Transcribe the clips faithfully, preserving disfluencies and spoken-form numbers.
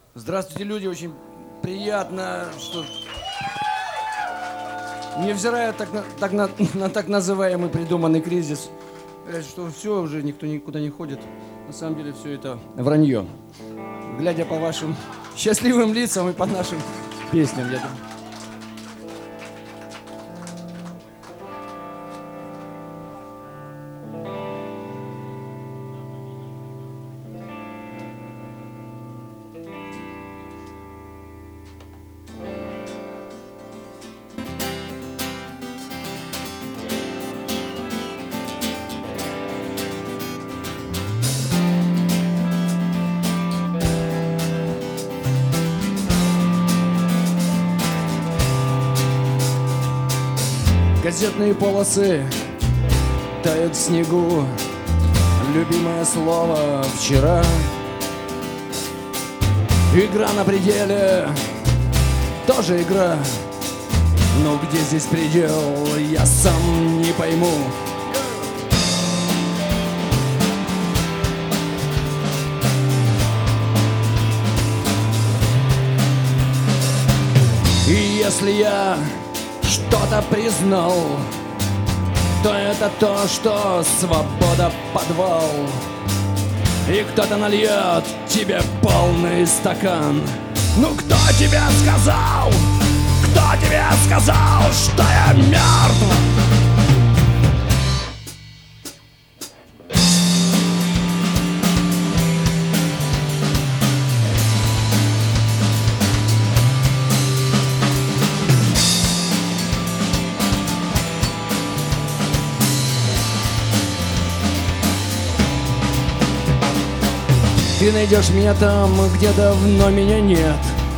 Здравствуйте, люди, очень приятно, что, невзирая так на, так на, на так называемый придуманный кризис, что все, уже никто никуда не ходит, на самом деле все это вранье. Глядя по вашим счастливым лицам и по нашим песням, я думаю. Газетные полосы тают в снегу. Любимое слово вчера. Игра на пределе, тоже игра. Но где здесь предел, я сам не пойму. И если я что-то признал, то это то, что свобода подвал. И кто-то нальет тебе полный стакан. Ну кто тебе сказал, кто тебе сказал, что я мертв? Ты найдешь меня там, где давно меня нет.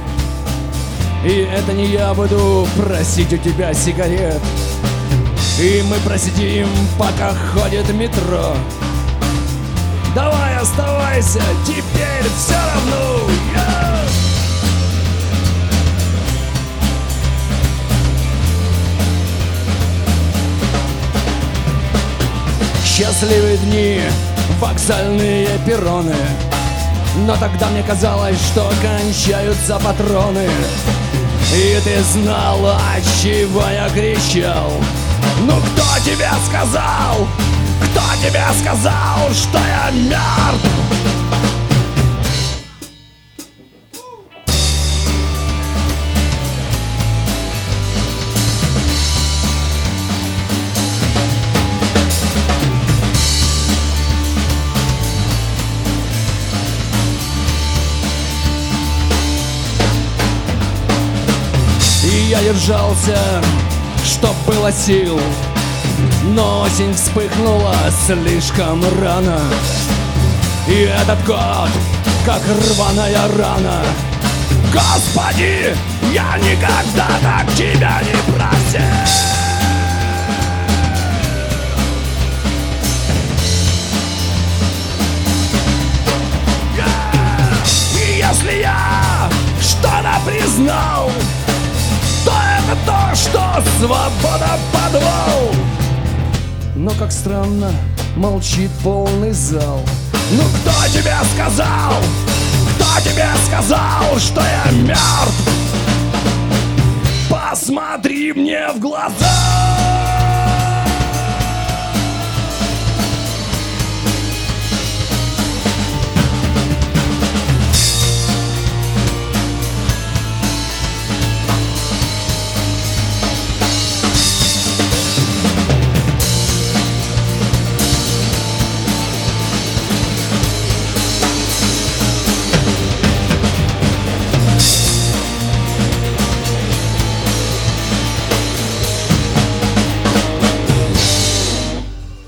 И это не я буду просить у тебя сигарет. И мы просидим, пока ходит метро. Давай оставайся, теперь все равно. Yeah! Счастливые дни, вокзальные перроны. Но тогда мне казалось, что кончаются патроны. И ты знала, от чего я кричал. Ну кто тебе сказал, кто тебе сказал, что я мертв? И я держался, чтоб было сил. Но осень вспыхнула слишком рано. И этот год, как рваная рана. Господи, я никогда так тебя не просил. И если я что-то признал, то это то, что свобода подвал. Но как странно молчит полный зал. Ну кто тебе сказал, кто тебе сказал, что я мертв? Посмотри мне в глаза.